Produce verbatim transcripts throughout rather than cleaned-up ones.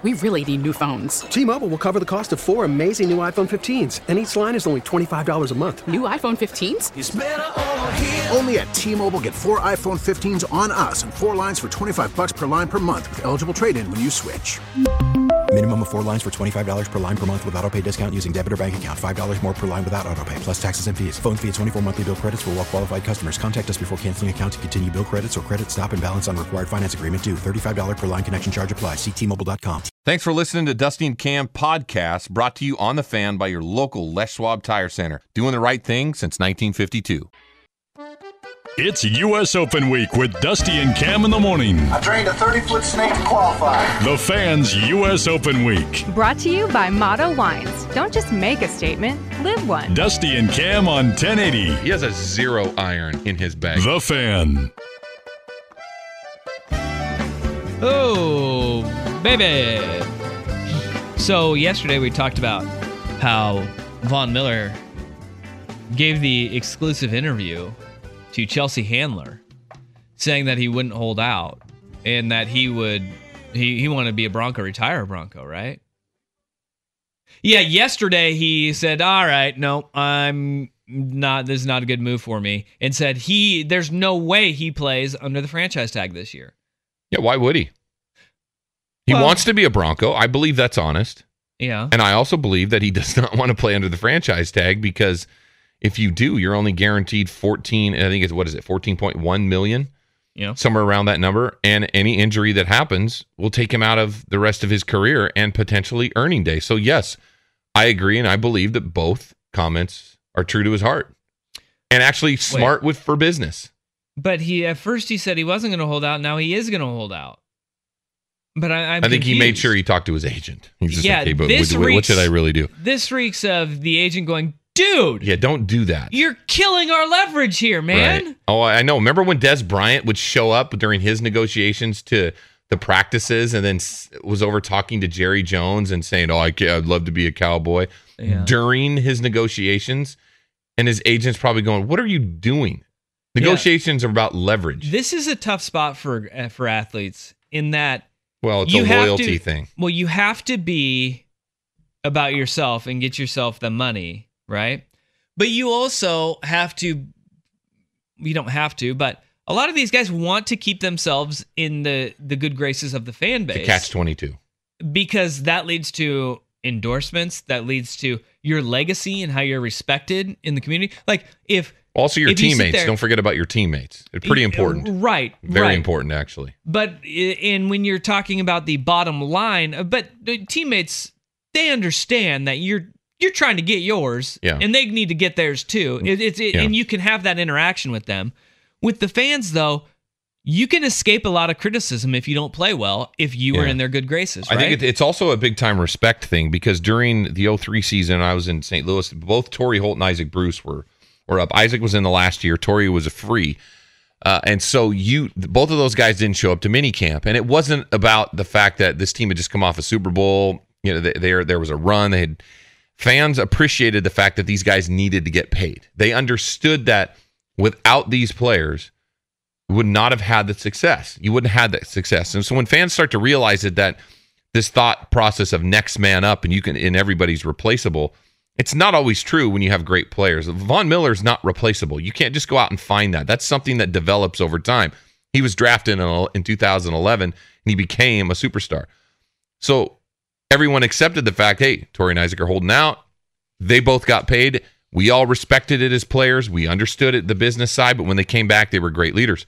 we really need new phones. T-Mobile will cover the cost of four amazing new iPhone fifteens, and each line is only twenty-five dollars a month. New iPhone fifteens? It's better over here. Only at T-Mobile, get four iPhone fifteens on us and four lines for twenty-five dollars per line per month with eligible trade-in when you switch. Minimum of four lines for twenty-five dollars per line per month with autopay discount using debit or bank account. five dollars more per line without autopay, plus taxes and fees. Phone fee at twenty-four monthly bill credits for well-qualified customers. Contact us before canceling account to continue bill credits or credit stop and balance on required finance agreement due. thirty-five dollars per line connection charge applies. See T Mobile dot com. Thanks for listening to Dusty and Cam podcast, brought to you on The Fan by your local Les Schwab Tire Center. Doing the right thing since nineteen fifty-two. It's U S Open week with Dusty and Cam in the morning. I drained a thirty-foot snake to qualify. The Fan's U S Open week. Brought to you by Motto Wines. Don't just make a statement, live one. Dusty and Cam on ten eighty. He has a zero iron in his bag. The Fan. Oh, baby. So yesterday we talked about how Von Miller gave the exclusive interview to Chelsea Handler, saying that he wouldn't hold out and that he would he, he wanted to be a Bronco, retire a Bronco, right? Yeah, yesterday he said, all right, no, I'm not, this is not a good move for me, and said he there's no way he plays under the franchise tag this year. Yeah, why would he? He well, wants to be a Bronco. I believe that's honest. Yeah. And I also believe that he does not want to play under the franchise tag, because if you do, you're only guaranteed fourteen, I think it's, what is it, fourteen point one million? Yeah. Somewhere around that number. And any injury that happens will take him out of the rest of his career and potentially earning day. So yes, I agree, and I believe that both comments are true to his heart. And actually smart Wait. with for business. But he at first he said he wasn't going to hold out. Now he is going to hold out. But I, I'm I think confused. he made sure he talked to his agent. He's just yeah, like, hey, but this what, reeks, what should I really do? This reeks of the agent going, dude. Yeah, don't do that. You're killing our leverage here, man. Right. Oh, I know. Remember when Des Bryant would show up during his negotiations to the practices and then was over talking to Jerry Jones and saying, oh, I can't, I'd love to be a Cowboy yeah. during his negotiations. And his agent's probably going, what are you doing? Negotiations yeah. are about leverage. This is a tough spot for uh, for athletes in that. Well, it's you a loyalty to, thing. Well, you have to be about yourself and get yourself the money, right? But you also have to, you don't have to, but a lot of these guys want to keep themselves in the, the good graces of the fan base. The catch twenty-two. Because that leads to endorsements, that leads to your legacy and how you're respected in the community. Like if... Also your if teammates. You there, don't forget about your teammates. They're pretty important. Right. Very right. important, actually. But in when you're talking about the bottom line, but the teammates, they understand that you're you're trying to get yours, yeah. and they need to get theirs too. It, it's it, yeah. And you can have that interaction with them. With the fans, though, you can escape a lot of criticism if you don't play well, if you yeah. are in their good graces, right? I think it, it's also a big-time respect thing, because during the oh three season, I was in Saint Louis. Both Torrey Holt and Isaac Bruce were... We're up. Isaac was in the last year. Torrey was a free. Uh, and so you, both of those guys didn't show up to minicamp. And it wasn't about the fact that this team had just come off a Super Bowl. You know, they, there there was a run. They had fans appreciated the fact that these guys needed to get paid. They understood that without these players, you would not have had the success. You wouldn't have had that success. And so when fans start to realize it, that this thought process of next man up and you can and everybody's replaceable, it's not always true when you have great players. Von Miller's not replaceable. You can't just go out and find that. That's something that develops over time. He was drafted in, in two thousand eleven, and he became a superstar. So everyone accepted the fact, hey, Torrey and Isaac are holding out. They both got paid. We all respected it as players. We understood it, the business side, but when they came back, they were great leaders.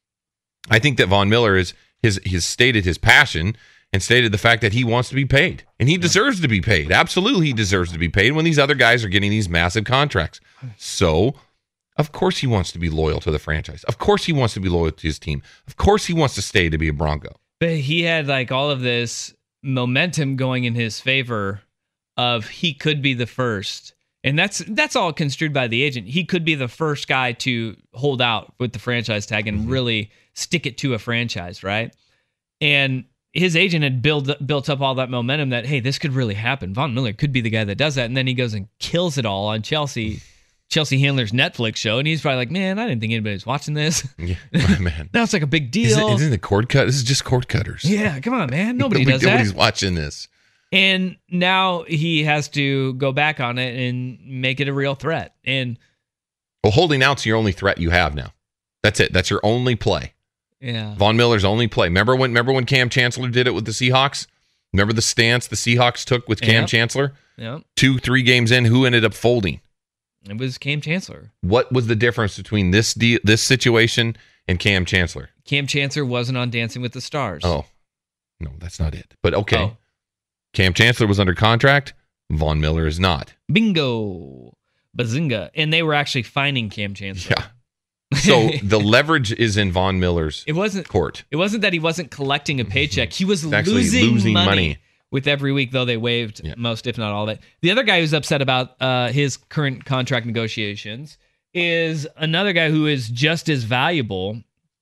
I think that Von Miller is his, his stated his passion and stated the fact that he wants to be paid. And he deserves to be paid. Absolutely, he deserves to be paid when these other guys are getting these massive contracts. So, of course he wants to be loyal to the franchise. Of course he wants to be loyal to his team. Of course he wants to stay to be a Bronco. But he had like all of this momentum going in his favor of he could be the first. And that's that's all construed by the agent. He could be the first guy to hold out with the franchise tag and mm-hmm. really stick it to a franchise, right? And his agent had built built up all that momentum that, hey, this could really happen. Von Miller could be the guy that does that. And then he goes and kills it all on Chelsea Chelsea Handler's Netflix show, and he's probably like, man, I didn't think anybody was watching this. Yeah, man. Now it's like a big deal. Isn't, isn't it cord cut? This is just cord cutters. Yeah, come on, man. Nobody does that. Nobody's watching this. And now he has to go back on it and make it a real threat. And well, holding out's your only threat you have now. That's it. That's your only play. Yeah. Von Miller's only play. Remember when remember when Cam Chancellor did it with the Seahawks? Remember the stance the Seahawks took with Cam Yep. Chancellor? Yep. Two, three games in, who ended up folding? It was Cam Chancellor. What was the difference between this de- this situation and Cam Chancellor? Cam Chancellor wasn't on Dancing with the Stars. Oh, no, that's not it. But okay. Oh. Cam Chancellor was under contract. Von Miller is not. Bingo. Bazinga. And they were actually finding Cam Chancellor. Yeah. So the leverage is in Von Miller's It wasn't court. It wasn't that he wasn't collecting a paycheck. He was Actually losing, losing money, money. with every week, though they waived Yeah. most, if not all of it. The other guy who's upset about uh, his current contract negotiations is another guy who is just as valuable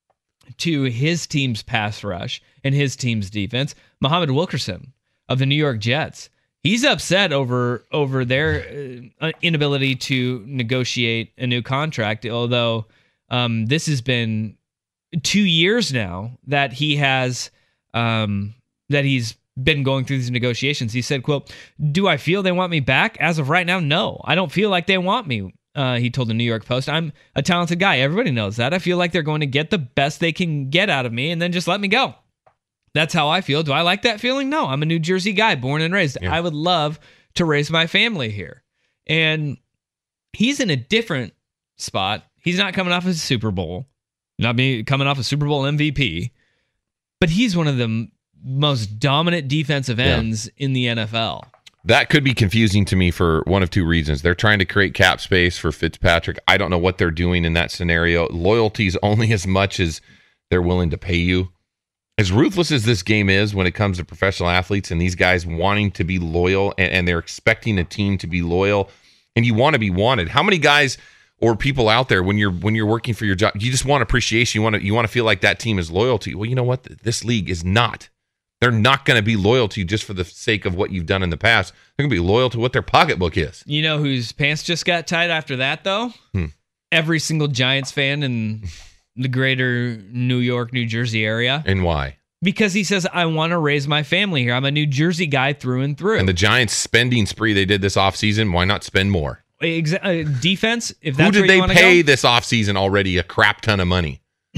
to his team's pass rush and his team's defense, Muhammad Wilkerson of the New York Jets. He's upset over over their uh, inability to negotiate a new contract, although um, this has been two years now that he has um, that he's been going through these negotiations. He said, quote, "Do I feel they want me back? As of right now, no. I don't feel like they want me." Uh, he told the New York Post, "I'm a talented guy. Everybody knows that. I feel like they're going to get the best they can get out of me and then just let me go. That's how I feel. Do I like that feeling? No. I'm a New Jersey guy, born and raised. Yeah. I would love to raise my family here." And he's in a different spot. He's not coming off a Super Bowl, not being coming off a Super Bowl M V P, but he's one of the m- most dominant defensive ends yeah. in the N F L. That could be confusing to me for one of two reasons. They're trying to create cap space for Fitzpatrick. I don't know what they're doing in that scenario. Loyalty is only as much as they're willing to pay you. As ruthless as this game is when it comes to professional athletes and these guys wanting to be loyal and, and they're expecting a team to be loyal, and you want to be wanted. How many guys or people out there when you're when you're working for your job, you just want appreciation. You want to you want to feel like that team is loyal to you. Well, you know what? This league is not. They're not going to be loyal to you just for the sake of what you've done in the past. They're going to be loyal to what their pocketbook is. You know whose pants just got tight after that, though? Hmm. Every single Giants fan in the greater New York, New Jersey area. And why? Because he says, I want to raise my family here. I'm a New Jersey guy through and through. And the Giants spending spree they did this offseason, why not spend more? Exa- uh, defense, if Who that's did where they you want to pay go? this offseason already a crap ton of money?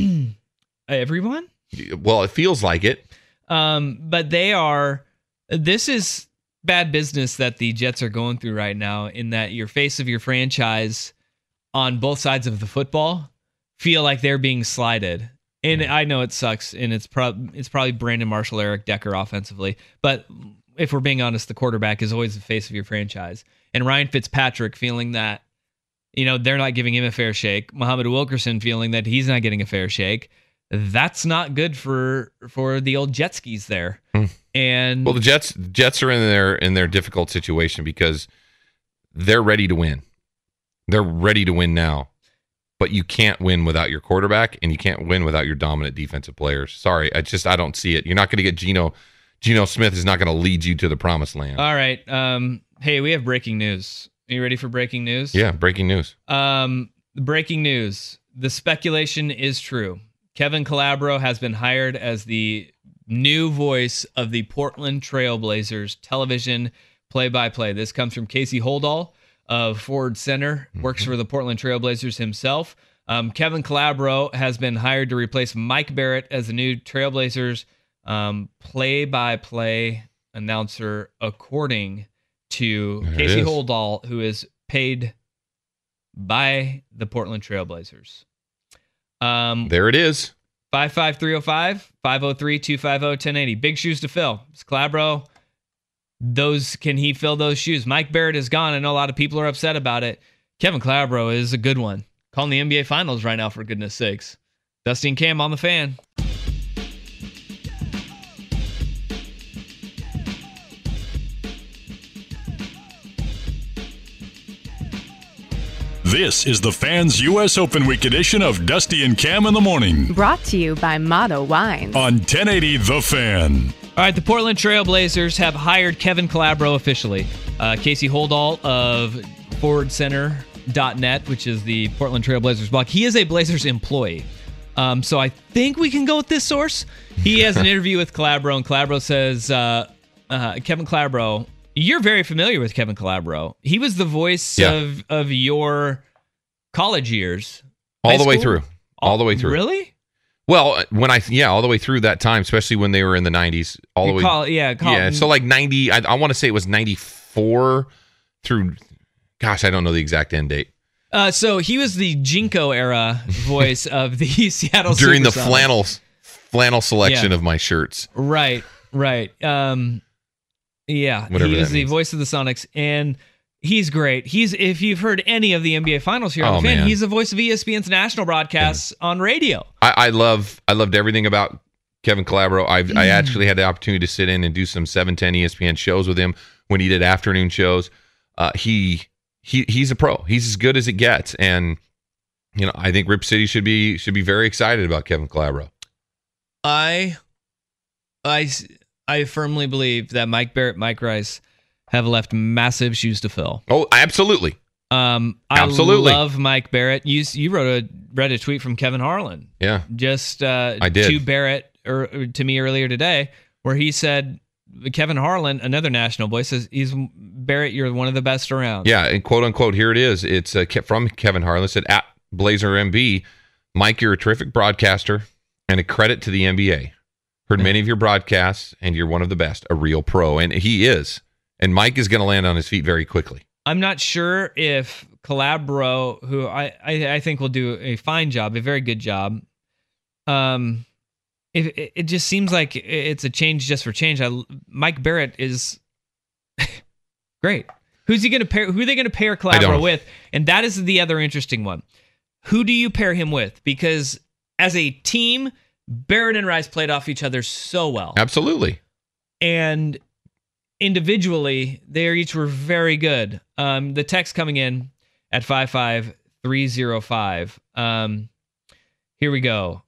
Everyone? Well, it feels like it. Um, but they are, this is bad business that the Jets are going through right now, in that your face of your franchise on both sides of the football feel like they're being slighted. And I know it sucks, and it's, prob- it's probably Brandon Marshall, Eric Decker offensively. But if we're being honest, the quarterback is always the face of your franchise. And Ryan Fitzpatrick feeling that, you know, they're not giving him a fair shake. Muhammad Wilkerson feeling that he's not getting a fair shake. That's not good for for the old jet skis there. Hmm. And well, the Jets Jets are in their in their difficult situation because they're ready to win. They're ready to win now. But you can't win without your quarterback, and you can't win without your dominant defensive players. Sorry, I just I don't see it. You're not going to get Geno. Geno Smith is not going to lead you to the promised land. All right. Um, hey, we have breaking news. Are you ready for breaking news? Yeah, breaking news. Um, breaking news. The speculation is true. Kevin Calabro has been hired as the new voice of the Portland Trailblazers television play-by-play. This comes from Casey Holdall of Ford Center, works mm-hmm. for the Portland Trailblazers himself. Um, Kevin Calabro has been hired to replace Mike Barrett as the new Trailblazers um, play-by-play announcer, according to there Casey Holdall, who is paid by the Portland Trailblazers. Um, there it is. five five three oh five, five oh three, two five oh, one oh eight oh. Big shoes to fill. It's Calabro. Those, can he fill those shoes? Mike Barrett is gone. I know a lot of people are upset about it. Kevin Calabro is a good one. Calling the N B A Finals right now, for goodness sakes. Dusty and Cam on the Fan. This is the Fans U S Open Week edition of Dusty and Cam in the Morning. Brought to you by Motto Wines. On ten eighty The Fan. All right, the Portland Trailblazers have hired Kevin Calabro officially. Uh, Casey Holdall of Ford Center dot net, which is the Portland Trail Blazers blog. He is a Blazers employee. Um, so I think we can go with this source. He has an interview with Calabro, and Calabro says, uh, uh, Kevin Calabro, you're very familiar with Kevin Calabro. He was the voice Yeah. of, of your college years. All High the way school? through. All the way through. Really? Well, when I yeah, all the way through that time, especially when they were in the nineties, all the You way. call- yeah, call- yeah. So like ninety, I, I want to say it was ninety-four through. Gosh, I don't know the exact end date. Uh, so he was the Jinko era voice of the Seattle During the Supersonics. flannel flannel selection Yeah. of my shirts. Right, right. Um, yeah, Whatever he was that the means. voice of the Sonics, and he's great. He's if you've heard any of the N B A Finals here on Oh, the fan, man. he's the voice of E S P N's national broadcasts on radio. I, I love I loved everything about Kevin Calabro. I Mm. I actually had the opportunity to sit in and do some seven ten E S P N shows with him when he did afternoon shows. Uh, he he he's a pro. He's as good as it gets, and you know I think Rip City should be should be very excited about Kevin Calabro. I, I, I firmly believe that Mike Barrett, Mike Rice have left massive shoes to fill. Oh, absolutely. Um, I Absolutely. love Mike Barrett. You you wrote a read a tweet from Kevin Harlan. Yeah. Just uh, I did. to Barrett or to me earlier today, where he said Kevin Harlan, another national voice, says he's Barrett. You're one of the best around. Yeah, and quote unquote, here it is. It's uh, ke- from Kevin Harlan. It said at Blazer M B, Mike, you're a terrific broadcaster and a credit to the N B A. Heard many of your broadcasts, and you're one of the best, a real pro, and he is. And Mike is going to land on his feet very quickly. I'm not sure if Calabro, who I, I, I think will do a fine job, a very good job. Um, if it, it just seems like it's a change just for change. I, Mike Barrett is great. Who's he going to pair? Who are they going to pair I don't- Calabro with? And that is the other interesting one. Who do you pair him with? Because as a team, Barrett and Rice played off each other so well. Absolutely. And individually, they each were very good. Um, the text coming in at five five three zero five. Um, here we go.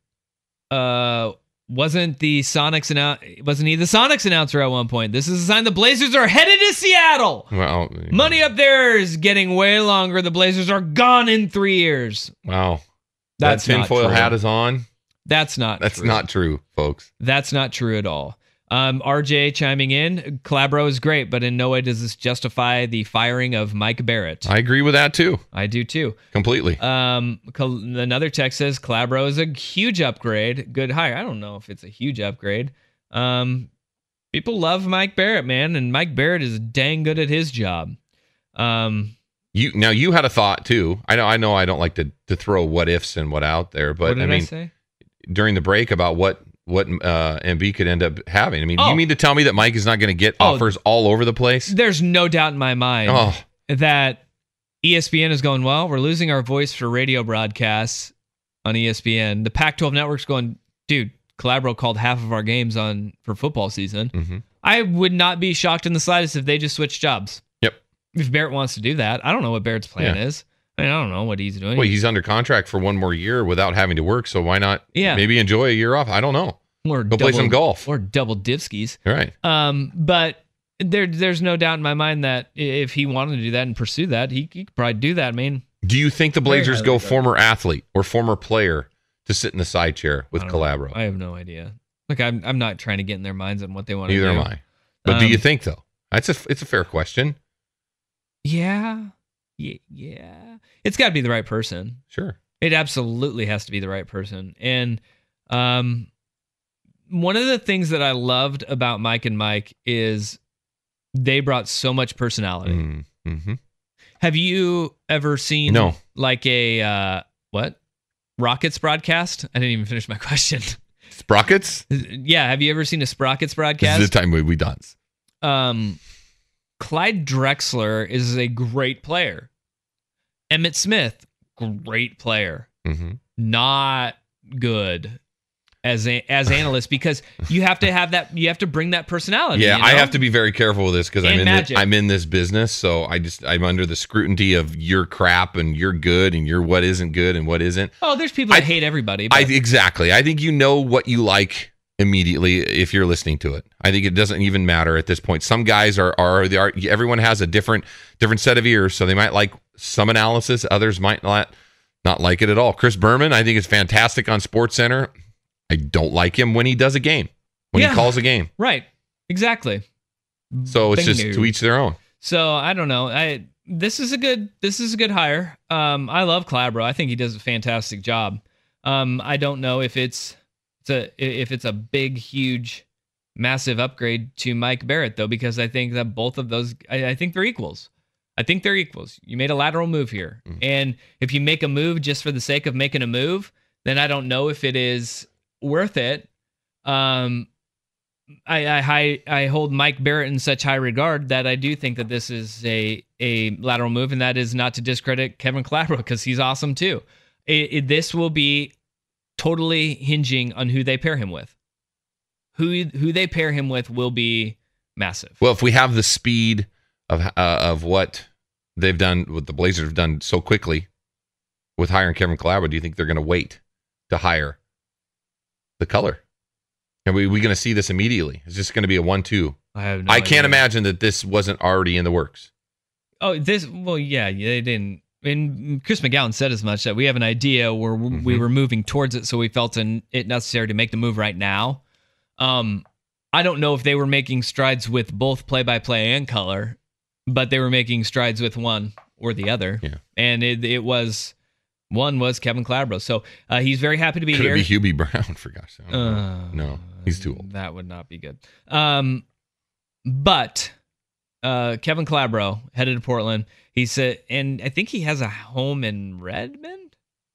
Uh, wasn't the Sonics annou- wasn't he the Sonics announcer at one point? This is a sign the Blazers are headed to Seattle. Well, Money up there is getting way longer. The Blazers are gone in three years. wow. That's that not tinfoil true. hat is on. That's not That's true. not true, folks. That's not true at all. Um, R J chiming in, Calabro is great, but in no way does this justify the firing of Mike Barrett. I agree with that too. I do too. Completely. Um, Cal- another text says Calabro is a huge upgrade. Good hire. I don't know if it's a huge upgrade. Um, people love Mike Barrett, man, and Mike Barrett is dang good at his job. Um, You now you had a thought too. I know I know I don't like to to throw what ifs and what out there, but what did I I, mean say? during the break about what what uh, M B could end up having. I mean, Oh. you mean to tell me that Mike is not going to get Oh. offers all over the place? There's no doubt in my mind Oh, that E S P N is going, well, we're losing our voice for radio broadcasts on E S P N. The Pac twelve network's going, dude, Calabro called half of our games on for football season. mhm. I would not be shocked in the slightest if they just switched jobs. Yep. If Barrett wants to do that. I don't know what Barrett's plan Yeah. is. I mean, I don't know what he's doing. Well, he's under contract for one more year without having to work, so why not? Yeah. Maybe enjoy a year off. I don't know. or Go play some golf. Or double divskies. All right. Um, but there, there's no doubt in my mind that if he wanted to do that and pursue that, he, he could probably do that. I mean, Do you think the Very Blazers highly go regarded. former athlete or former player to sit in the side chair with I don't know. Calabro? I have no idea. Look, I'm I'm not trying to get in their minds on what they want to do. Neither am I. But do Um, you think though? That's a it's a fair question. Yeah. Yeah. Yeah. It's got to be the right person. Sure. It absolutely has to be the right person. And um, one of the things that I loved about Mike and Mike is they brought so much personality. Mm, mm-hmm. Have you ever seen No. like a uh, what? Rockets broadcast? I didn't even finish my question. Sprockets? Yeah, have you ever seen a Sprockets This broadcast? is the time we we dance. um, Clyde Drexler is a great player. Emmett Smith, great player. Mm-hmm. Not good as a, as analysts because you have to have that. You have to bring that personality. Yeah, you I know? have to be very careful with this because I'm And in magic. this, I'm in this business, so I just I'm under the scrutiny of you're crap and you're good and you're what isn't good and what isn't. Oh, there's people that I- hate everybody. I But exactly. I think you know what you like immediately if you're listening to it. I think it doesn't even matter at this point. Some guys are are they are everyone has a different different set of ears, so they might like some analysis, others might not not like it at all. Chris Berman, I think, is fantastic on SportsCenter. I don't like him when he does a game, when Yeah. he calls a game. Right. Exactly. So it's just Bingo. to each their own. So I don't know. I this is a good this is a good hire. Um, I love Calabro. I think he does a fantastic job. Um, I don't know if it's it's a if it's a big, huge, massive upgrade to Mike Barrett though, because I think that both of those I, I think they're equals. I think they're equals. You made a lateral move here, mm-hmm. and if you make a move just for the sake of making a move, then I don't know if it is worth it. Um, I, I I hold Mike Barrett in such high regard that I do think that this is a a lateral move, and that is not to discredit Kevin Calabro because he's awesome too. It, it, this will be totally hinging on who they pair him with. Who who they pair him with will be massive. Well, if we have the speed of uh, of what they've done, what the Blazers have done so quickly with hiring Kevin Calabro, do you think they're going to wait to hire the color? Are we, we going to see this immediately? Is this going to be a one two? I have no I can't idea. imagine that this wasn't already in the works. Oh, this, well, yeah, they didn't. And Chris McGowan said as much that we have an idea where mm-hmm. we were moving towards it, so we felt in, it necessary to make the move right now. Um, I don't know if they were making strides with both play-by-play and color, but they were making strides with one or the other. Yeah. And it, it was... One was Kevin Calabro. So uh, he's very happy to be Could here. Could it be Hubie Brown, for gosh sake? Uh, no, he's too old. That would not be good. Um, but uh, Kevin Calabro headed to Portland. He said, and I think he has a home in Redmond.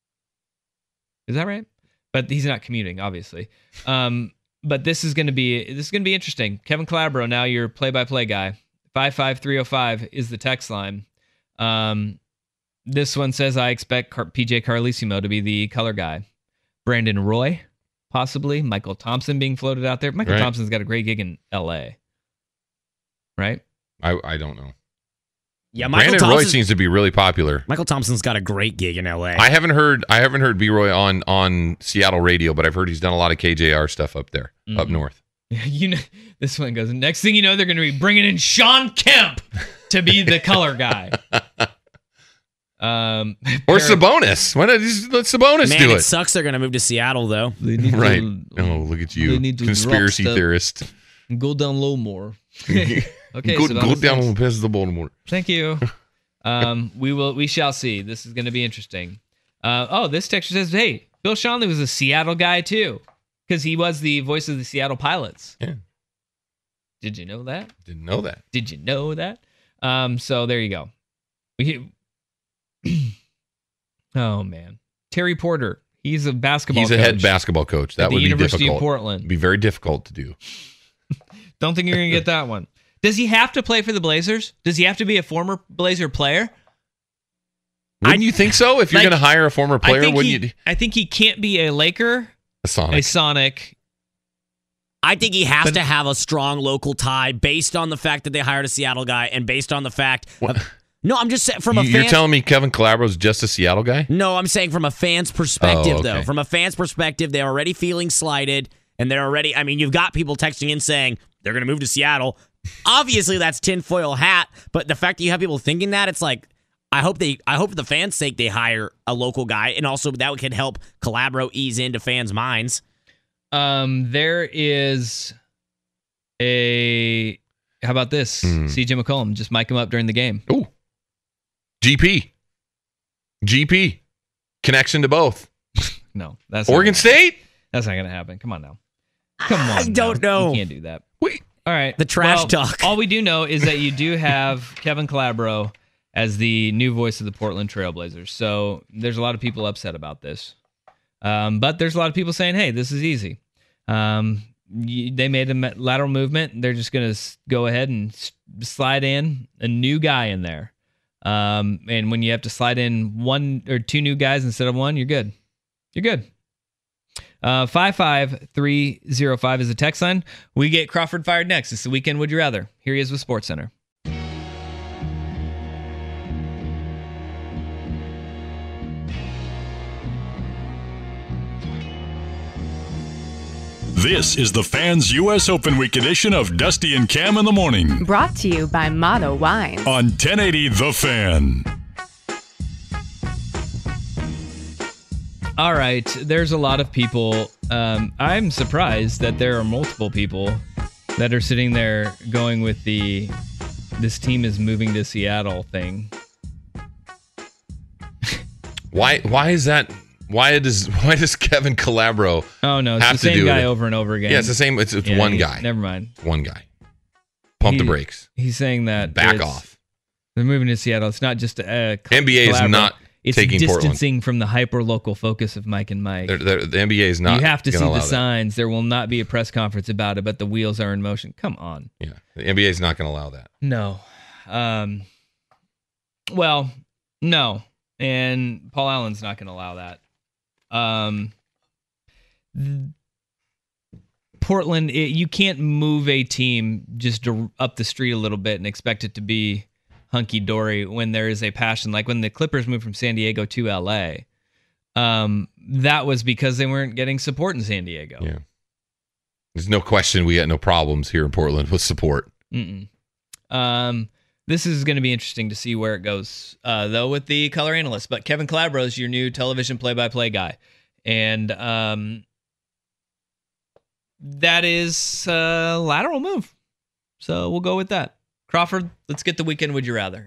Is that right? But he's not commuting, obviously. Um, but this is going to be this is going to be interesting. Kevin Calabro, now your play-by-play guy. five five three oh five is the text line. Um, This one says, I expect Car- P J Carlesimo to be the color guy. Brandon Roy, possibly. Michael Thompson being floated out there. Michael right. Thompson's got a great gig in L A. Right? I, I don't know. Yeah, Michael Brandon Thompson, Roy seems to be really popular. Michael Thompson's got a great gig in L A. I haven't heard I haven't heard B-Roy on, on Seattle radio, but I've heard he's done a lot of K J R stuff up there, mm-hmm. up north. You know, this one goes, next thing you know, they're going to be bringing in Sean Kemp to be the color guy. Um, or Sabonis. Why not just let Sabonis Man, do it? it sucks they're going to move to Seattle, though. Right. To, oh, look at you. Conspiracy theorist. Go down low more. Okay, go, go down on the past of the Baltimore. Thank you. Um, we will. We shall see. This is going to be interesting. Uh, oh, this texture says, hey, Bill Schonely was a Seattle guy, too, because he was the voice of the Seattle Pilots. Yeah. Did you know that? Didn't know that. Did you know that? Um, so there you go. We Oh man, Terry Porter. He's a basketball. He's a coach head basketball coach. That at the would be University difficult. of Portland. It'd be very difficult to do. Don't think you're gonna get that one. Does he have to play for the Blazers? Does he have to be a former Blazer player? Wouldn't I, you think so? If you're like, going to hire a former player, I think wouldn't he, you? I think he can't be a Laker. A Sonic. A Sonic. I think he has but, to have a strong local tie based on the fact that they hired a Seattle guy and based on the fact. Of, no, I'm just saying from a. You're fan, telling me Kevin Calabro's just a Seattle guy? No, I'm saying from a fan's perspective, oh, okay. though. From a fan's perspective, they're already feeling slighted, and they're already. I mean, you've got people texting in saying they're going to move to Seattle. Obviously, that's tinfoil hat, but the fact that you have people thinking that, it's like. I hope they. I hope for the fans' sake they hire a local guy, and also that could help Calabro ease into fans' minds. Um, there is a. How about this? Mm. C J McCollum, just mic him up during the game. Ooh, G P, G P, connection to both. No, that's Oregon State. That's not gonna happen. Come on now. Come on. I don't now. know. You can't do that. Wait. All right. The trash well, talk. All we do know is that you do have Kevin Calabro as the new voice of the Portland Trailblazers. So there's a lot of people upset about this. Um, but there's a lot of people saying, hey, this is easy. Um, you, they made a lateral movement. They're just going to go ahead and s- slide in a new guy in there. Um, and when you have to slide in one or two new guys instead of one, you're good. You're good. Uh, five five three oh five is the text line. We get Crawford fired next. It's the weekend Would You Rather. Here he is with SportsCenter. This is the Fans U S Open Week edition of Dusty and Cam in the Morning Brought to you by Motto Wines. on ten eighty The Fan. All right, there's a lot of people. Um, I'm surprised that there are multiple people that are sitting there going with the "this team is moving to Seattle" thing. Why? Why is that? Why does Why does Kevin Calabro? Oh no, it's have the to same do guy it? over and over again. Yeah, it's the same. It's, it's Yeah, one he- guy. Never mind. One guy. Pump the He- brakes. He's saying that Back it's- off. They're moving to Seattle. It's not just a N B A is Calabro. not It's taking Portland. distancing from the hyper-local focus of Mike and Mike. They're, they're, the N B A is not. You have to see gonna the allow that. signs. There will not be a press conference about it, but the wheels are in motion. Come on. Yeah, the N B A is not going to allow that. No. Um, well, no. And Paul Allen's not going to allow that. Um, th- Portland, it, you can't move a team just to, up the street a little bit and expect it to be hunky-dory when there is a passion. Like when the Clippers moved from San Diego to L A, um, that was because they weren't getting support in San Diego. Yeah. There's no question we got no problems here in Portland with support. Mm-mm. Um, this is going to be interesting to see where it goes, uh, though, with the color analyst. But Kevin Calabro is your new television play-by-play guy. And um, that is a lateral move. So we'll go with that. Crawford, let's get the weekend Would You Rather.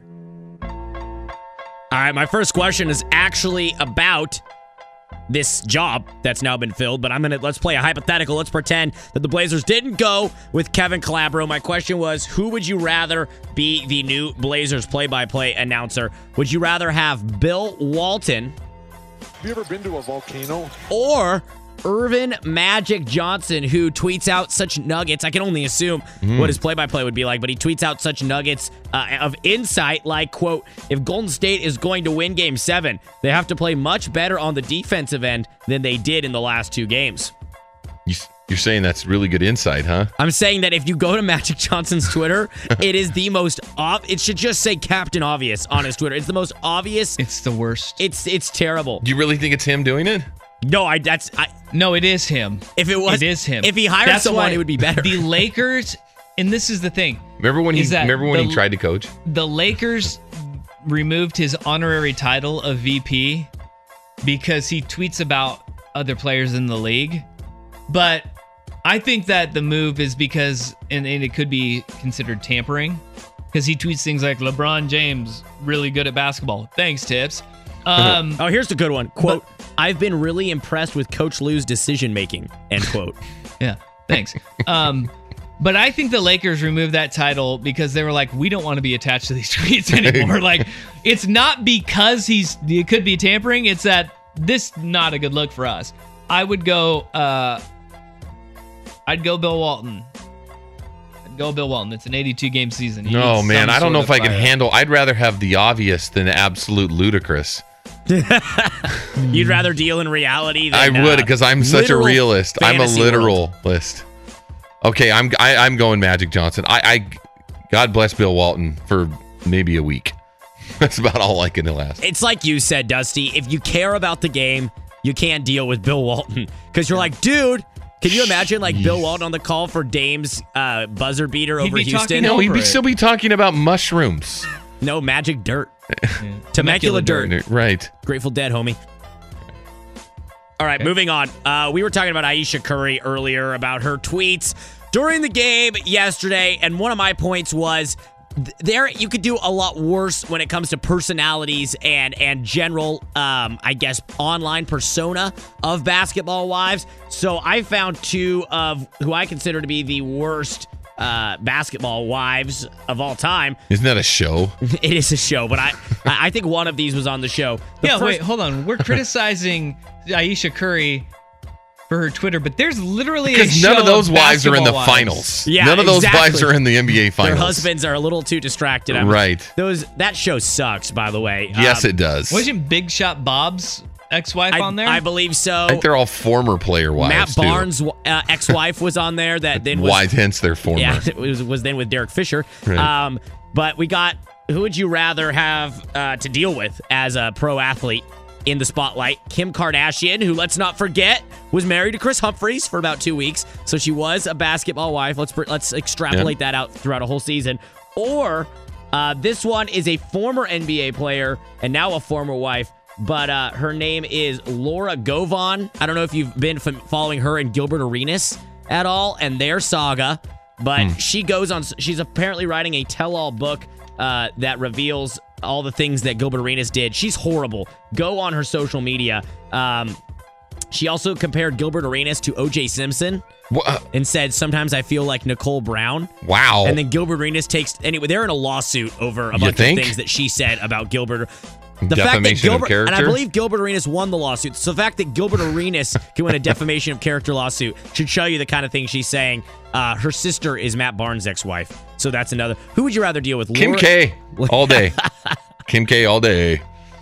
All right, my first question is actually about this job that's now been filled, but I'm gonna let's play a hypothetical. Let's pretend that the Blazers didn't go with Kevin Calabro. My question was, who would you rather be the new Blazers play-by-play announcer? Would you rather have Bill Walton? Have you ever been to a volcano? Or Irvin Magic Johnson, who tweets out such nuggets. I can only assume Mm. what his play-by-play would be like, but he tweets out such nuggets uh, of insight like, quote, if Golden State is going to win game seven, they have to play much better on the defensive end than they did in the last two games. You, you're saying that's really good insight, huh? I'm saying that if you go to Magic Johnson's Twitter, it is the most ob- it should just say Captain Obvious on his Twitter. It's the most obvious. It's the worst. It's it's terrible. Do you really think it's him doing it? No, I that's I No, it is him. If it was It is him. If he hired That's someone, why it would be better. The Lakers, and this is the thing. Remember when he is that remember when the- he tried to coach? The Lakers removed his honorary title of V P because he tweets about other players in the league. But I think that the move is because, and, and it could be considered tampering, because he tweets things like, LeBron James, really good at basketball. Thanks, Tips. Um, oh, here's the good one. Quote, I've been really impressed with Coach Lou's decision making, end quote. Yeah, thanks. um, but I think the Lakers removed that title because they were like, we don't want to be attached to these tweets anymore. Like, it's not because he's it could be tampering. It's that this not a good look for us. I would go. Uh, I'd go Bill Walton. I'd go Bill Walton. It's an eighty-two game season. He No, needs man, some I don't know sort if of I can fire. handle. I'd rather have the obvious than the absolute ludicrous. You'd rather deal in reality than I would uh, because I'm such a literal realist. I'm a fantasy world. literalist. Okay, I'm I, I'm going Magic Johnson. I, I God bless Bill Walton for maybe a week. That's about all I can last. It's like you said, Dusty. If you care about the game, you can't deal with Bill Walton because you're like, dude. Can you imagine like Bill Walton on the call for Dame's uh, buzzer beater He'd over be Houston? talking No, he'd over be, it. still be talking about mushrooms. No, magic dirt. Temecula dirt. Right. Grateful Dead, homie. All right, moving on. Uh, we were talking about Aisha Curry earlier about her tweets during the game yesterday, and one of my points was th- there you could do a lot worse when it comes to personalities and and general, um, I guess, online persona of basketball wives. So I found two of who I consider to be the worst uh, basketball wives of all time. Isn't that a show? It is a show, but I I think one of these was on the show. The Yeah, first- wait, hold on. We're criticizing Aisha Curry for her Twitter, but there's literally a Because show none of those wives are in the basketball wives. finals. Yeah, None of those exactly. wives are in the N B A finals. Their husbands are a little too distracted. I'm- Right. Those that show sucks, by the way. Yes, Um, it does. Wasn't Big Shot Bob's ex-wife I, on there? I believe so. I think they're all former player Matt wives, too. Barnes' uh, ex-wife was on there. That then was Why, hence they're former. yeah, it was was then with Derek Fisher. Right. Um, but we got who would you rather have uh, to deal with as a pro athlete? in the spotlight. Kim Kardashian, who, let's not forget, was married to Chris Humphries for about two weeks. So she was a basketball wife. Let's let's extrapolate yeah. that out throughout a whole season. Or uh, this one is a former N B A player and now a former wife. But uh, her name is Laura Govan. I don't know if you've been f- following her and Gilbert Arenas at all and their saga. But hmm. she goes on, she's apparently writing a tell-all book uh, that reveals all the things that Gilbert Arenas did. She's horrible. Go on her social media. Um, she also compared Gilbert Arenas to O J Simpson what? and said, sometimes I feel like Nicole Brown. Wow. And then Gilbert Arenas takes, anyway, they're in a lawsuit over a you bunch think? of things that she said about Gilbert. The defamation fact that Gilbert, of character? and I believe Gilbert Arenas won the lawsuit. So the fact that Gilbert Arenas can win a defamation of character lawsuit should show you the kind of thing she's saying. Uh, her sister is Matt Barnes' ex-wife. So that's another. Who would you rather deal with? Kim Laura? K. All day. Kim K. all day.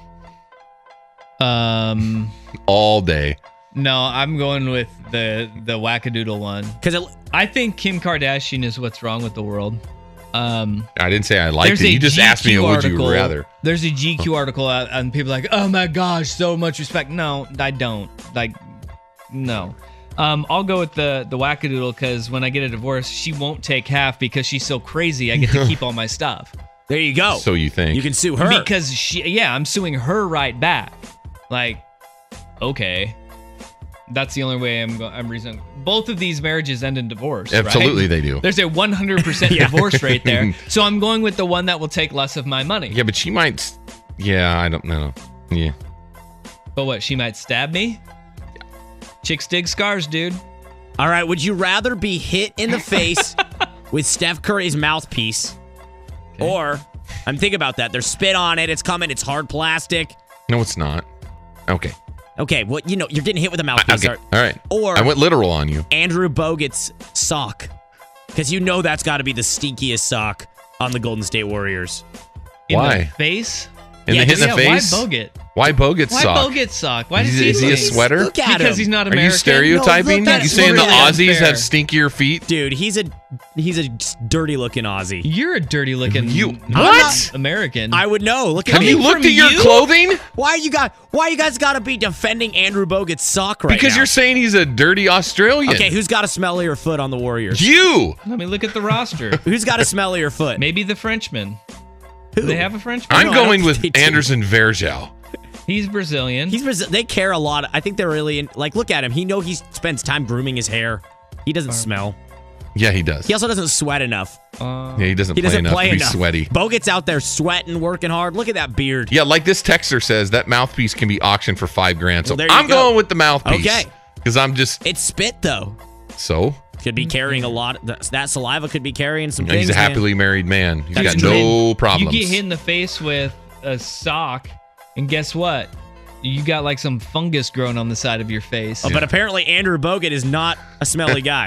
Um, all day. No, I'm going with the the wackadoodle one. Because I think Kim Kardashian is what's wrong with the world. Um, I didn't say I liked it. You just G Q asked me, would you rather? There's a G Q article out, and people are like, oh my gosh, so much respect. No, I don't. Like, no. Um, I'll go with the the wackadoodle because when I get a divorce, she won't take half because she's so crazy. I get to keep all my stuff. There you go. So you think you can sue her because she? Yeah, I'm suing her right back. Like, okay. That's the only way I'm go- I'm reasoning. Both of these marriages end in divorce. Absolutely, right? they do. There's a one hundred percent yeah. divorce rate there. So I'm going with the one that will take less of my money. Yeah, but she might. Yeah, I don't know. Yeah. But what? She might stab me? Chicks dig scars, dude. All right. Would you rather be hit in the face with Steph Curry's mouthpiece, okay. or I'm thinking about that. There's spit on it. It's coming. It's hard plastic. No, it's not. Okay. Okay, well, you know, you're getting hit with a mouthpiece. Okay. All right. Or I went literal on you. Andrew Bogut's sock. Because you know that's got to be the stinkiest sock on the Golden State Warriors. In Why? the face? In yeah, the hit in yeah, the face? Why Bogut? Why Bogut's why sock? Why Bogut sock? Why does is, he is he a sweater? Look at because him. he's not American. Are you stereotyping? No, you saying the Aussies have stinkier feet? Dude, he's a he's a dirty looking Aussie. You're a dirty looking you what? American. I would know. Look at Have you looked at your you? clothing? Why you got why you guys gotta be defending Andrew Bogut's sock right because now? you're saying he's a dirty Australian. Okay, who's got a smellier foot on the Warriors? You! Let me look at the roster. Who's got a smellier foot? Maybe the Frenchman. Who? Do they have a Frenchman? I'm no, going with Anderson Varejao. He's Brazilian. He's Brazil. They care a lot. I think they're really in, like. Look at him. He know he spends time grooming his hair. He doesn't smell. Yeah, he does. He also doesn't sweat enough. Uh, yeah, he doesn't. He play doesn't enough play to be enough. Sweaty. Bogut's out there sweating, working hard. Look at that beard. Yeah, like this texter says, that mouthpiece can be auctioned for five grand. So well, I'm go. going with the mouthpiece. Okay. Because I'm just. It's spit though. So. Could be carrying a lot. That saliva could be carrying some yeah, things. He's a happily man. married man. He's That's got true. no problems. You get hit in the face with a sock, and guess what? You got like some fungus growing on the side of your face. Oh, yeah. But apparently Andrew Bogut is not a smelly guy.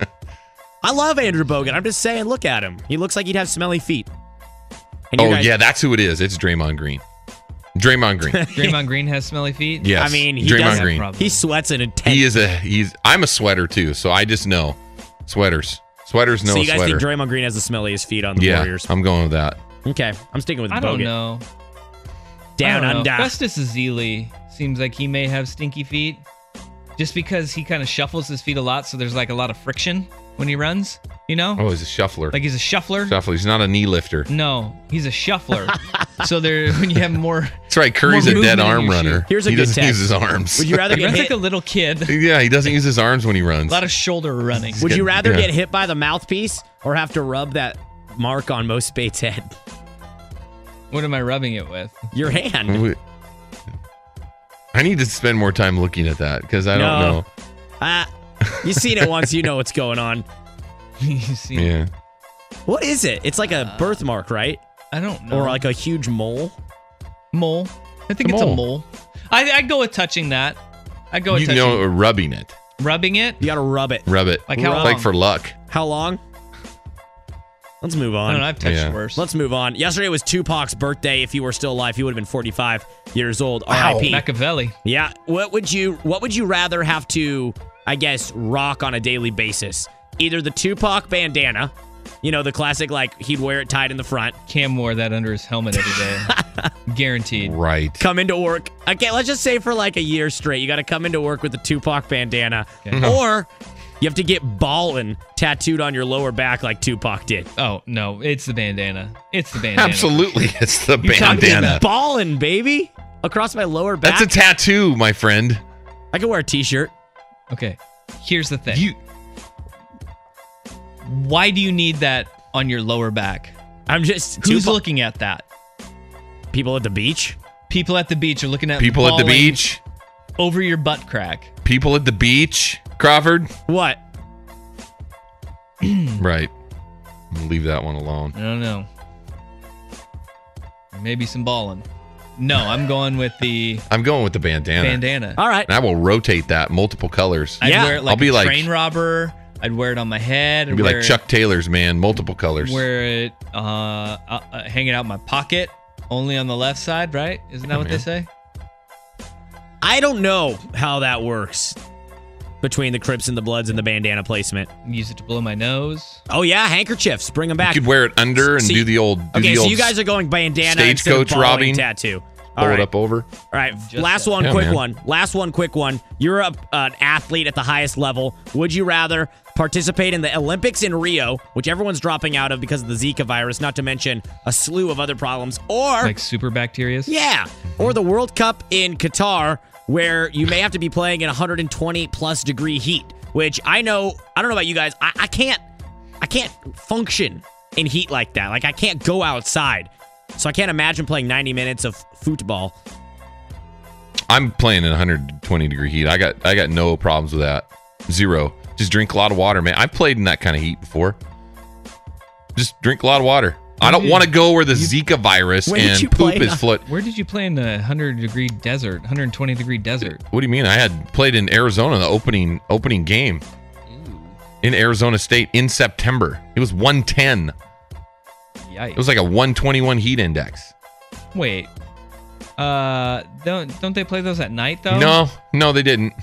I love Andrew Bogut. I'm just saying, look at him. He looks like he'd have smelly feet. And oh, guys- yeah, that's who it is. It's Draymond Green. Draymond Green. Draymond Green has smelly feet? Yes. I mean, he Draymond does Green. Problem. He sweats in a tent. He is a, he's, I'm a sweater too, so I just know. Sweaters. Sweaters know So a you guys sweater. think Draymond Green has the smelliest feet on the yeah, Warriors? I'm going with that. Okay, I'm sticking with I Bogut. don't know. Down I don't know. under. Festus Ezeli seems like he may have stinky feet just because he kind of shuffles his feet a lot, so there's like a lot of friction when he runs, you know? Oh, he's a shuffler. Like he's a shuffler? Shuffler. He's not a knee lifter. No, he's a shuffler. So there, when you have more. That's right. Curry's a dead arm runner. Here's a he good doesn't text. use his arms. Would you rather He get runs hit? like a little kid. Yeah, he doesn't use his arms when he runs. A lot of shoulder running. Would you rather yeah. get hit by the mouthpiece or have to rub that mark on Mo Spate's head? What am I rubbing it with? Your hand. I need to spend more time looking at that because I don't No. know. Uh, you've seen it once. You know what's going on. You see? Yeah. What is it? It's like a birthmark, right? I don't know. Or like a huge mole? Mole. I think A it's mole. a mole. I I'd go with touching that. I'd go with You touching know, rubbing it. rubbing it. You gotta rub it. Rub it. Like how Like long? for luck. How long? Let's move on. I don't know. I've touched Yeah. worse. Let's move on. Yesterday was Tupac's birthday. If he were still alive, he would have been forty-five years old. R I P. Machiavelli. Yeah. What would you What would you rather have to, I guess, rock on a daily basis? Either the Tupac bandana, you know, the classic, like he'd wear it tied in the front. Cam wore that under his helmet every day. Guaranteed. Right. Come into work. Okay, let's just say for like a year straight, you got to come into work with the Tupac bandana. Okay. Or you have to get ballin' tattooed on your lower back like Tupac did. Oh, no. It's the bandana. It's the bandana. Absolutely. It's the You're talking bandana. about- Ballin', baby. Across my lower back. That's a tattoo, my friend. I could wear a t-shirt. Okay. Here's the thing. You Why do you need that on your lower back? I'm just... Who's Tupac- looking at that? People at the beach? People at the beach are looking at people at the balling beach. over your butt crack. People at the beach. Crawford. What? Right. I'll leave that one alone. I don't know. Maybe some balling. No, I'm going with the I'm going with the bandana. bandana. All right. And I will rotate that multiple colors. I'd Yeah. wear it like I'll be a like- train robber. I'd wear it on my head. It'd I'd be wear like it- Chuck Taylor's, man. Multiple colors. Wear it uh, uh, uh, hanging out in my pocket, only on the left side, right? Isn't that Yeah, what man. they say? I don't know how that works between the Crips and the Bloods and the bandana placement. Use it to blow my nose. Oh, yeah, handkerchiefs. Bring them back. You could wear it under and See- do the old. Do Okay, the so old you guys are going bandana instead of stagecoach balling robbing. tattoo. Pull All right. it up over. All right, Just last that. one, Yeah, quick man. one. Last one, quick one. You're a, an athlete at the highest level. Would you rather participate in the Olympics in Rio, which everyone's dropping out of because of the Zika virus, not to mention a slew of other problems, or Like super bacterias? yeah, or the World Cup in Qatar, where you may have to be playing in one hundred twenty plus degree heat? Which I know, I don't know about you guys, I, I can't, I can't function in heat like that. Like I can't go outside. So I can't imagine playing ninety minutes of football. I'm playing in one hundred twenty degree heat. I got I got no problems with that. Zero. Just drink a lot of water, man. I've played in that kind of heat before. Just drink a lot of water. I don't want to go where the Zika virus When did and you poop play is in- float. Where did you play in the one hundred degree desert, one hundred twenty degree desert? What do you mean? I had played in Arizona the opening opening game in Arizona State in September. It was one ten. Yikes. It was like a one twenty-one heat index. Wait. Uh, don't don't they play those at night though? No, no, they didn't.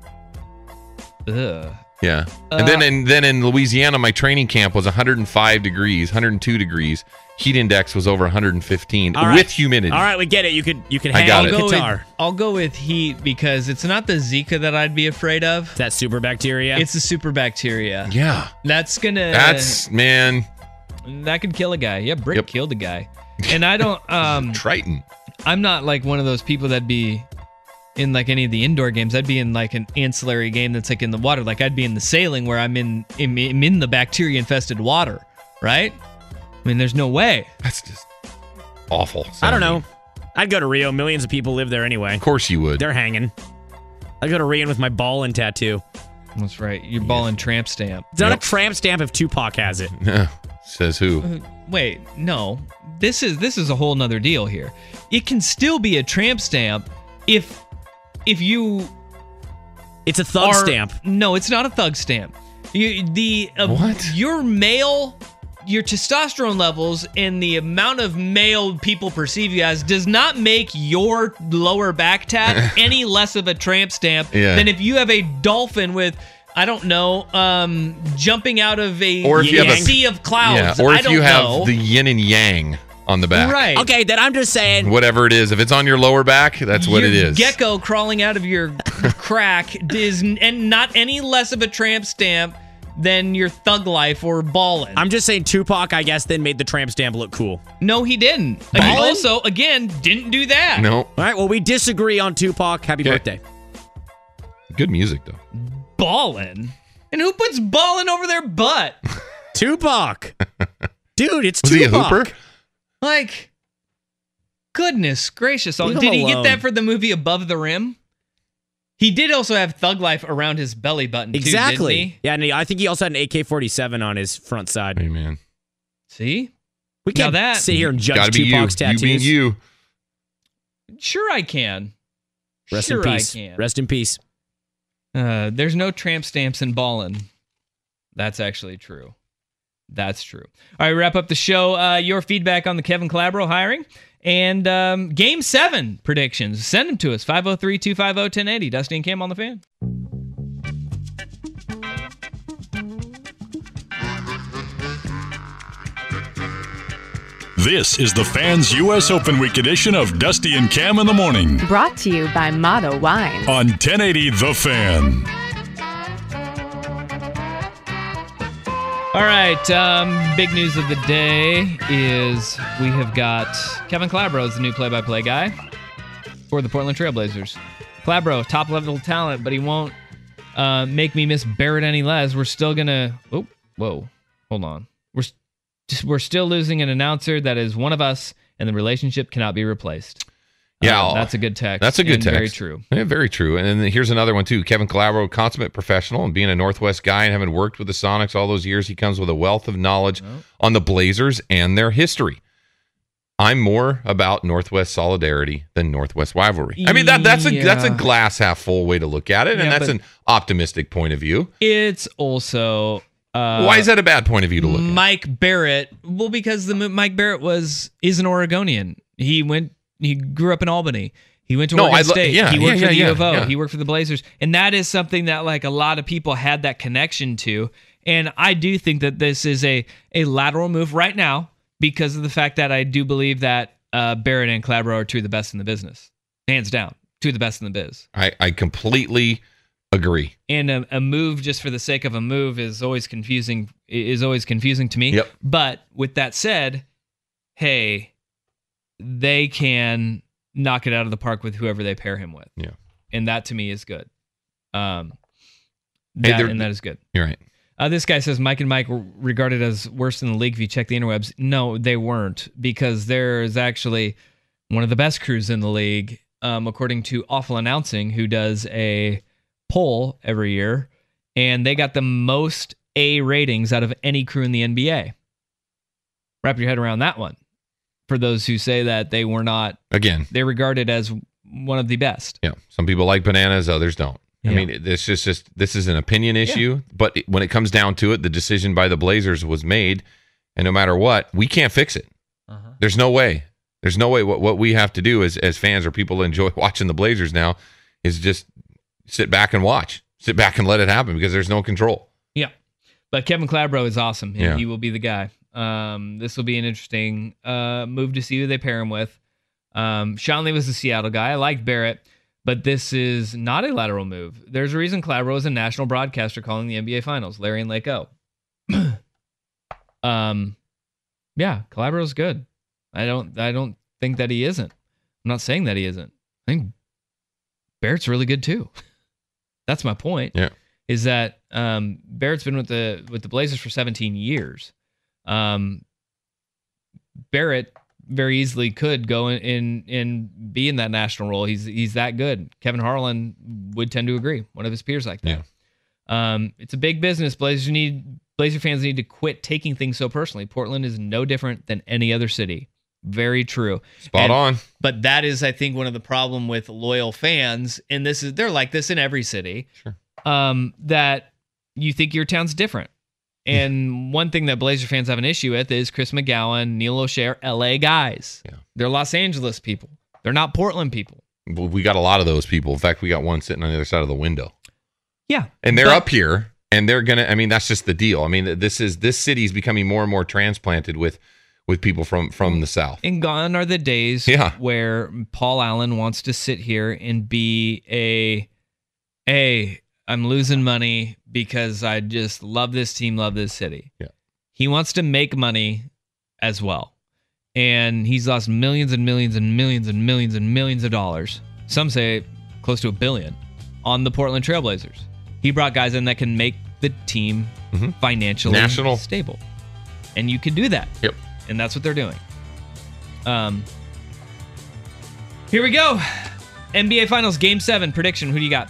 Ugh. Yeah. And then Uh, in then in Louisiana, my training camp was one hundred five degrees, one hundred two degrees. Heat index was over one hundred fifteen All right. with humidity. All right, we get it. You could you could I hang got in it. I'll go, Qatar. with, I'll go with heat because it's not the Zika that I'd be afraid of. That super bacteria. It's the super bacteria. Yeah. That's gonna. That's man, that could kill a guy. Yeah, Brick Yep. killed a guy. And I don't. Um, Triton. I'm not like one of those people that'd be in like any of the indoor games. I'd be in like an ancillary game that's like in the water. Like I'd be in the sailing where I'm in I'm, I'm in the bacteria infested water, right? I mean, there's no way. That's just awful. I don't sounding. know. I'd go to Rio. Millions of people live there anyway. Of course you would. They're hanging. I'd go to Rio with my ball and tattoo. That's right. You're balling tramp stamp. It's not Yep. a tramp stamp if Tupac has it. Says who? Uh, Wait, no. This is this is a whole nother deal here. It can still be a tramp stamp if if you It's a thug are, stamp. No, it's not a thug stamp. You, the uh, What? Your male, your testosterone levels and the amount of male people perceive you as does not make your lower back tat any less of a tramp stamp Yeah. than if you have a dolphin with, I don't know, um, jumping out of a Or if you have a- sea of clouds. Yeah. Or I if don't you have know. the yin and yang on the back. Right. Okay, then I'm just saying. Whatever it is, if it's on your lower back, that's what your it is. Gecko crawling out of your crack is n- and not any less of a tramp stamp than your thug life or ballin'. I'm just saying Tupac, I guess, then made the tramp stamp look cool. no, he didn't. And he Ballin'? also, again, didn't do that. No. All right, well, we disagree on Tupac. Happy Okay. birthday. Good music though. Ballin'? And who puts ballin' over their butt? Tupac. Dude, it's Was Tupac. he a hooper? Like, goodness gracious. Leave him Did he get alone. that for the movie Above the Rim? He did also have thug life around his belly button, too, Exactly. didn't he? Yeah, and he, I think he also had an A K forty-seven on his front side. Hey man. See? We Now can't that- sit here and judge Gotta be you. Tupac's tattoos. You being you. Sure I can. Rest sure in peace. I can. Rest in peace. Uh, there's no tramp stamps in ballin'. That's actually true. That's true. All right, wrap up the show. Uh, your feedback on the Kevin Calabro hiring and um, Game seven predictions. Send them to us, five oh three, two five oh, one oh eight oh. Dusty and Cam on the Fan. This is the Fans U S Open Week edition of Dusty and Cam in the Morning Brought to you by Motto Wines. on ten eighty The Fan. All right, um, big news of the day is we have got Kevin Calabro as the new play-by-play guy for the Portland Trailblazers. Calabro, top-level talent, but he won't uh, make me miss Barrett any less. We're still gonna. Oh, whoa, hold on. We're just, we're still losing an announcer that is one of us, and the relationship cannot be replaced. Yeah, um, that's a good text. That's a good and text. Very true. Yeah, very true. And then here's another one too. Kevin Calabro, consummate professional, and being a Northwest guy and having worked with the Sonics all those years, he comes with a wealth of knowledge Oh. on the Blazers and their history. I'm more about Northwest solidarity than Northwest rivalry. I mean that that's a Yeah. that's a glass half full way to look at it, and Yeah, that's but- an optimistic point of view. It's also. Uh, Why is that a bad point of view to look at? Mike Barrett. Well, because the Mike Barrett was is an Oregonian. He went. He grew up in Albany. He went to No, Oregon I lo- State. yeah, he worked yeah, for the yeah, U of O. yeah. He worked for the Blazers, and that is something that like a lot of people had that connection to. And I do think that this is a a lateral move right now because of the fact that I do believe that uh, Barrett and Calabro are two of the best in the business, hands down, two of the best in the biz. I, I completely agree. And a, a move just for the sake of a move is always confusing. Is always confusing to me. Yep. But with that said, hey, they can knock it out of the park with whoever they pair him with. Yeah. And that to me is good. Um, Hey, that, they're- and that is good. You're right. Uh, this guy says Mike and Mike were regarded as worst in the league if you check the interwebs. No, they weren't, because there's actually one of the best crews in the league, um, according to Awful Announcing, who does a poll every year, and they got the most A ratings out of any crew in the N B A. Wrap your head around that one. For those who say that they were not, Again, they're regarded as one of the best. yeah. Some people like bananas, others don't. I Yeah. mean, this is just this is an opinion issue, but it- when it comes down to it, the decision by the Blazers was made, and no matter what, we can't fix it. Uh-huh. There's no way. There's no way. What what we have to do as as fans or people that enjoy watching the Blazers now is just sit back and watch, sit back and let it happen because there's no control. Yeah. But Kevin Calabro is awesome, and Yeah. he will be the guy. Um, this will be an interesting uh, move to see who they pair him with. Um, Shanley was the Seattle guy. I like Barrett, but this is not a lateral move. There's a reason Calabro is a national broadcaster calling the N B A Finals, Larry and Lake O. um, yeah, Calabro's good. I don't I don't think that he isn't. I'm not saying that he isn't. I think Barrett's really good too. That's my point. Yeah. Is that um, Barrett's been with the with the Blazers for seventeen years. Um, Barrett very easily could go in, in and be in that national role. He's he's that good. Kevin Harlan would tend to agree. One of his peers like that. Yeah. Um, it's a big business. Blazers need Blazer fans need to quit taking things so personally. Portland is no different than any other city. Very true. Spot And- on. But that is, I think, one of the problem with loyal fans, and this is they're like this in every city. Sure. Um, that you think your town's different. And one thing that Blazer fans have an issue with is Chris McGowan, Neil O'Shea, are L A guys. Yeah. They're Los Angeles people. They're not Portland people. Well, we got a lot of those people. In fact, we got one sitting on the other side of the window. Yeah. And they're but- up here, and they're gonna. I mean, that's just the deal. I mean, this is this city's becoming more and more transplanted with with people from from the South. And gone are the days Yeah. where Paul Allen wants to sit here and be a, hey, I'm losing money because I just love this team, love this city. Yeah. He wants to make money as well. And he's lost millions and millions and millions and millions and millions of dollars. Some say close to a billion on the Portland Trailblazers. He brought guys in that can make the team Mhm. financially National. stable. And you can do that. Yep. And that's what they're doing. Um, here we go. N B A Finals Game seven prediction. Who do you got?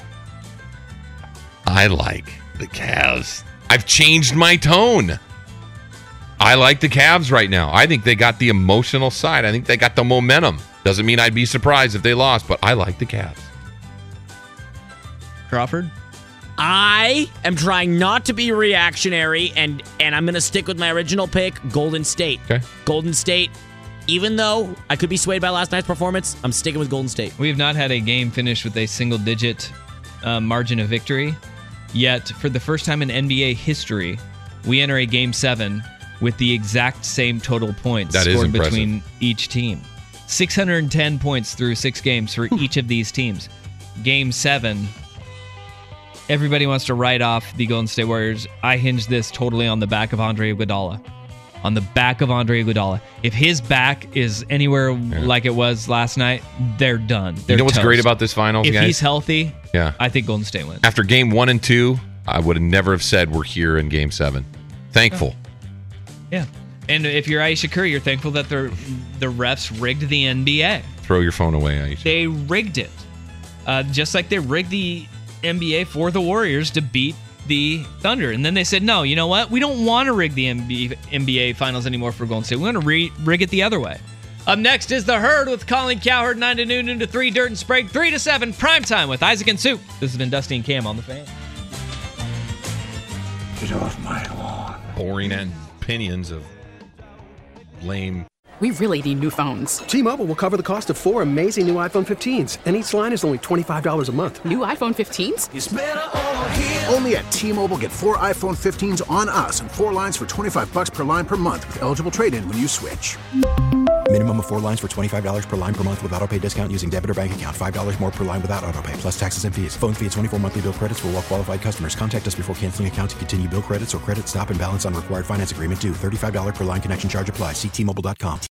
I like the Cavs. I've changed my tone. I like the Cavs right now. I think they got the emotional side. I think they got the momentum. Doesn't mean I'd be surprised if they lost, but I like the Cavs. Crawford? I am trying not to be reactionary, and and I'm going to stick with my original pick, Golden State. Okay. Golden State, even though I could be swayed by last night's performance, I'm sticking with Golden State. We have not had a game finished with a single-digit uh, margin of victory. Yet, for the first time in N B A history, we enter a Game seven with the exact same total points That is scored impressive. between each team. six hundred ten points through six games for each of these teams. Game seven, everybody wants to write off the Golden State Warriors. I hinge this totally on the back of Andre Iguodala. On the back of Andre Iguodala. If his back is anywhere Yeah. like it was last night, they're done. They're you know what's toast. great about this finals, If guys? he's healthy, Yeah. I think Golden State wins. After game one and two, I would have never have said we're here in game seven. Thankful. Yeah. And if you're Aisha Curry, you're thankful that the the refs rigged the N B A. Throw your phone away, Aisha. They rigged it. Uh, just like they rigged the N B A for the Warriors to beat the Thunder. And then they said, no, you know what? We don't want to rig the N B A Finals anymore for Golden State. We want to re- rig it the other way. Up next is The Herd with Colin Cowherd, nine to noon, noon to three, Dirt and Sprague, three to seven, primetime with Isaac and Soup. This has been Dusty and Cam on The Fan. Get off my lawn. Boring and opinions of lame. We really need new phones. T-Mobile will cover the cost of four amazing new iPhone fifteens, and each line is only twenty-five dollars a month. New iPhone fifteens? It's better over here. Only at T-Mobile, get four iPhone fifteens on us and four lines for twenty-five bucks per line per month with eligible trade-in when you switch. Minimum of four lines for twenty-five dollars per line per month with autopay discount using debit or bank account. five dollars more per line without autopay, plus taxes and fees. Phone fee at twenty-four monthly bill credits for well-qualified customers. Contact us before canceling account to continue bill credits or credit stop and balance on required finance agreement due. thirty-five dollars per line connection charge applies. See T Mobile dot com.